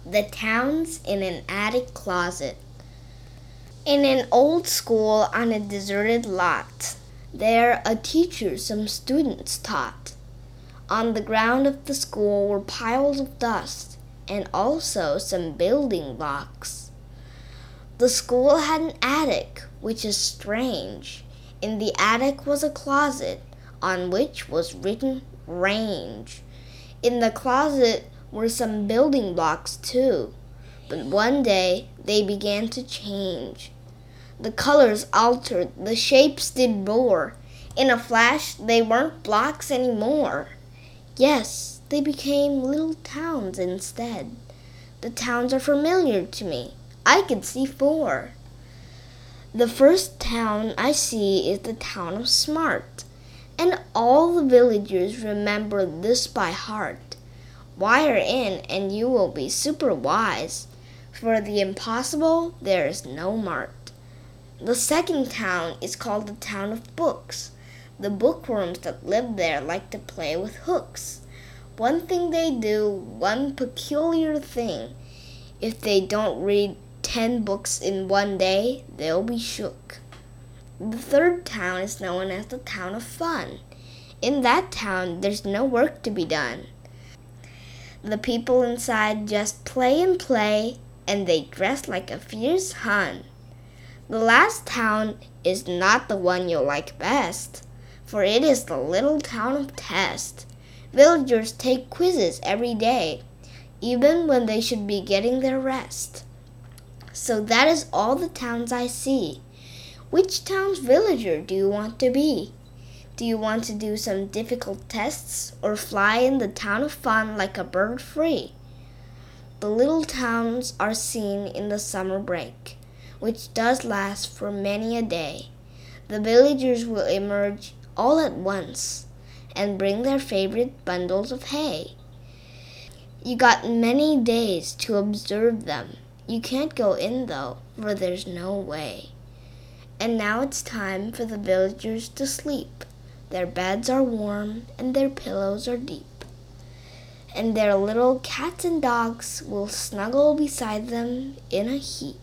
The Towns in an Attic Closet. In an old school on a deserted lot, there a teacher some students taught. On the ground of the school were piles of dust and also some building blocks. The school had an attic, which is strange. In the attic was a closet on which was written range. In the closet were some building blocks too, but one day they began to change. The colors altered, the shapes did roar. In a flash they weren't blocks anymore. Yes, they became little towns instead. The towns are familiar to me. I can see 4. The first town I see is the town of Smart, and all the villagers remember this by heart. Wire in and you will be super wise. For the impossible there is no mart. The second town is called the town of books. The bookworms that live there like to play with hooks. One thing they do, one peculiar thing. If they don't read 10 books in one day, they'll be shook. The third town is known as the town of fun. In that town, there's no work to be done. The people inside just play and play, and they dress like a fierce Hun. The last town is not the one you'll like best, for it is the little town of Test. Villagers take quizzes every day, even when they should be getting their rest. So that is all the towns I see. Which town's villager do you want to be? Do you want to do some difficult tests or fly in the town of fun like a bird free? The little towns are seen in the summer break, which does last for many a day. The villagers will emerge all at once and bring their favorite bundles of hay. You got many days to observe them. You can't go in though, for there's no way. And now it's time for the villagers to sleep. Their beds are warm and their pillows are deep. And their little cats and dogs will snuggle beside them in a heap.